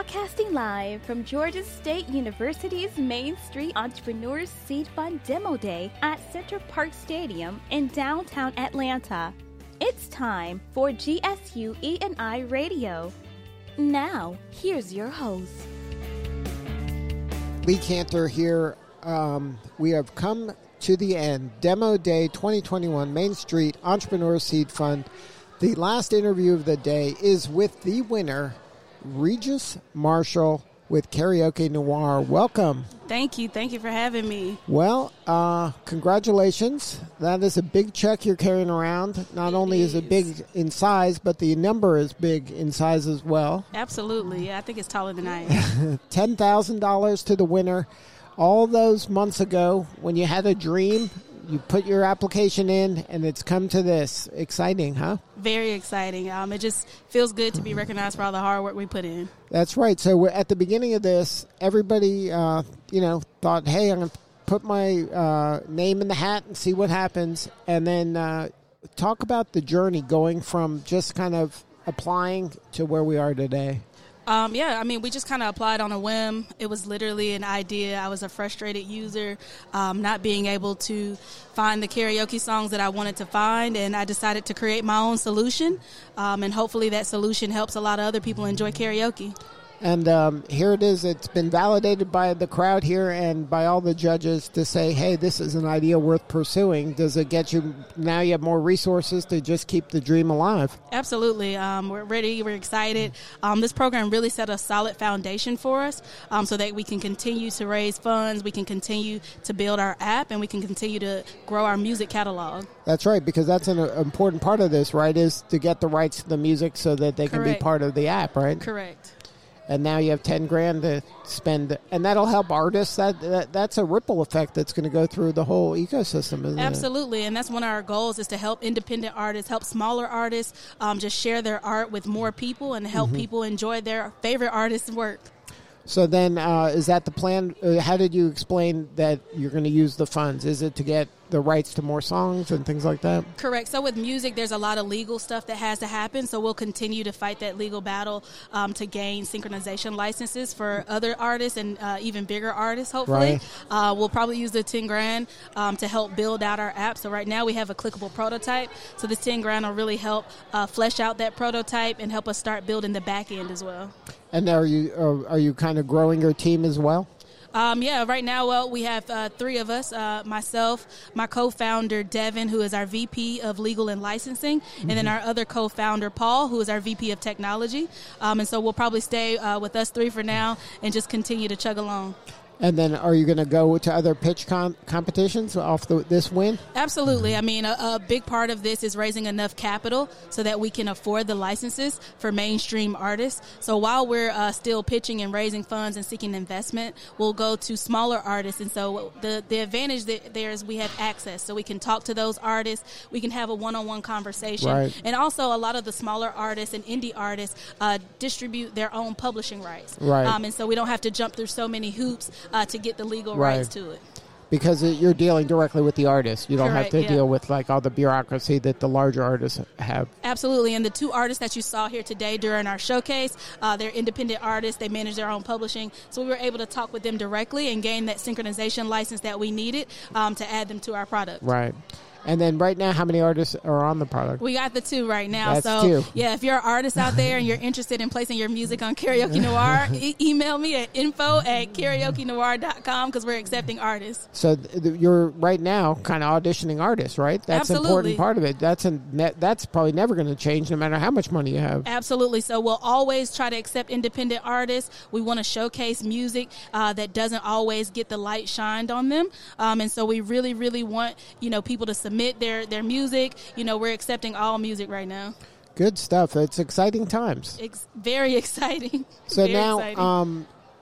Broadcasting live from Georgia State University's Main Street Entrepreneurs Seed Fund Demo Day at Center Park Stadium in downtown Atlanta. It's time for GSU E&I Radio. Now, here's your host. Lee Cantor here. We have come to the end. Demo Day 2021, Main Street Entrepreneurs Seed Fund. The last interview of the day is with the winner, Regis Marshall with Karaoke Noir. Welcome. Thank you. Thank you for having me. Well, congratulations. That is a big check you're carrying around. Not only is it big in size, but the number is big in size as well. Absolutely. Yeah, I think it's taller than I am. $10,000 to the winner. All those months ago, when you had a dream, you put your application in, and it's come to this. Exciting, huh? Very exciting. It just feels good to be recognized for all the hard work we put in. That's right. So at the beginning of this, everybody, thought, hey, I'm going to put my name in the hat and see what happens. And then talk about the journey going from just kind of applying to where we are today. We just kind of applied on a whim. It was literally an idea. I was a frustrated user, not being able to find the karaoke songs that I wanted to find, and I decided to create my own solution, and hopefully that solution helps a lot of other people enjoy karaoke. And here it is. It's been validated by the crowd here and by all the judges to say, hey, this is an idea worth pursuing. Does it get you, now you have more resources to just keep the dream alive? Absolutely. We're ready. We're excited. This program really set a solid foundation for us so that we can continue to raise funds, we can continue to build our app, and we can continue to grow our music catalog. That's right, because that's an important part of this, right, is to get the rights to the music so that they can be part of the app, right? Correct. And now you have $10,000 to spend, and that'll help artists. That's a ripple effect that's going to go through the whole ecosystem, isn't it? Absolutely, and that's one of our goals, is to help independent artists, help smaller artists, just share their art with more people and help people enjoy their favorite artists' work. So then, is that the plan? How did you explain that you're going to use the funds? Is it to get the rights to more songs and things like that? Correct. So with music, there's a lot of legal stuff that has to happen. So we'll continue to fight that legal battle to gain synchronization licenses for other artists and even bigger artists, hopefully. Right. We'll probably use the $10,000 to help build out our app. So right now we have a clickable prototype. So this $10,000 will really help flesh out that prototype and help us start building the back end as well. And are you kind of growing your team as well? Right now, we have three of us, myself, my co-founder, Devin, who is our VP of Legal and Licensing, and then our other co-founder, Paul, who is our VP of Technology. And so we'll probably stay with us three for now and just continue to chug along. And then are you going to go to other pitch competitions off this win? Absolutely. I mean, a big part of this is raising enough capital so that we can afford the licenses for mainstream artists. So while we're still pitching and raising funds and seeking investment, we'll go to smaller artists. And so the advantage there is we have access. So we can talk to those artists. We can have a one-on-one conversation. Right. And also a lot of the smaller artists and indie artists distribute their own publishing rights. Right. And so we don't have to jump through so many hoops to get the legal rights to it. Because you're dealing directly with the artist. You don't have to deal with like all the bureaucracy that the larger artists have. Absolutely. And the two artists that you saw here today during our showcase, they're independent artists. They manage their own publishing. So we were able to talk with them directly and gain that synchronization license that we needed to add them to our product. Right. And then right now, how many artists are on the product? We got the two right now. That's so, two. Yeah, if you're an artist out there and you're interested in placing your music on Karaoke Noir, email me at info@karaokenoir.com because we're accepting artists. So you're right now kind of auditioning artists, right? That's an important part of it. That's probably never going to change no matter how much money you have. Absolutely. So we'll always try to accept independent artists. We want to showcase music that doesn't always get the light shined on them. And so we really, really want, people to submit their music. We're accepting all music right now. Good stuff. It's exciting times. It's very exciting. So very now, exciting.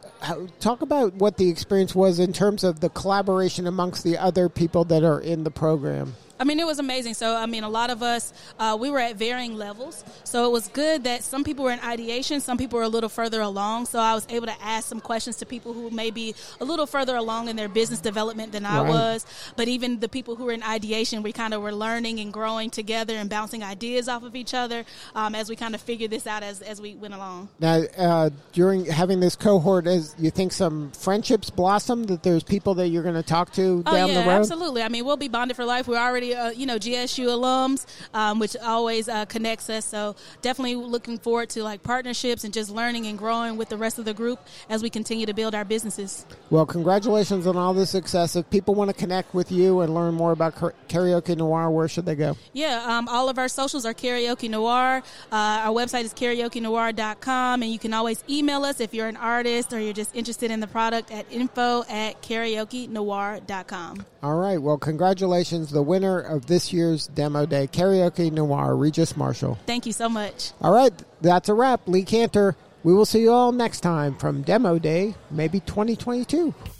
Talk about what the experience was in terms of the collaboration amongst the other people that are in the program. I mean, it was amazing. So, I mean, a lot of us, we were at varying levels. So it was good that some people were in ideation, some people were a little further along. So I was able to ask some questions to people who may be a little further along in their business development than I was. But even the people who were in ideation, we kind of were learning and growing together and bouncing ideas off of each other as we kind of figured this out as we went along. Now, during having this cohort, you think some friendships blossomed, that there's people that you're going to talk to down the road? Absolutely. I mean, we'll be bonded for life. We're already GSU alums, which always connects us. So definitely looking forward to like partnerships and just learning and growing with the rest of the group as we continue to build our businesses. Well, congratulations on all the success. If people want to connect with you and learn more about Karaoke Noir, where should they go? Yeah, all of our socials are Karaoke Noir. Our website is karaokenoir.com, and you can always email us if you're an artist or you're just interested in the product at info@karaokenoir.com. All right. Well, congratulations. The winner of this year's Demo Day, Karaoke Noir, Regis Marshall. Thank you so much. All right. That's a wrap. Lee Cantor. We will see you all next time from Demo Day, maybe 2022.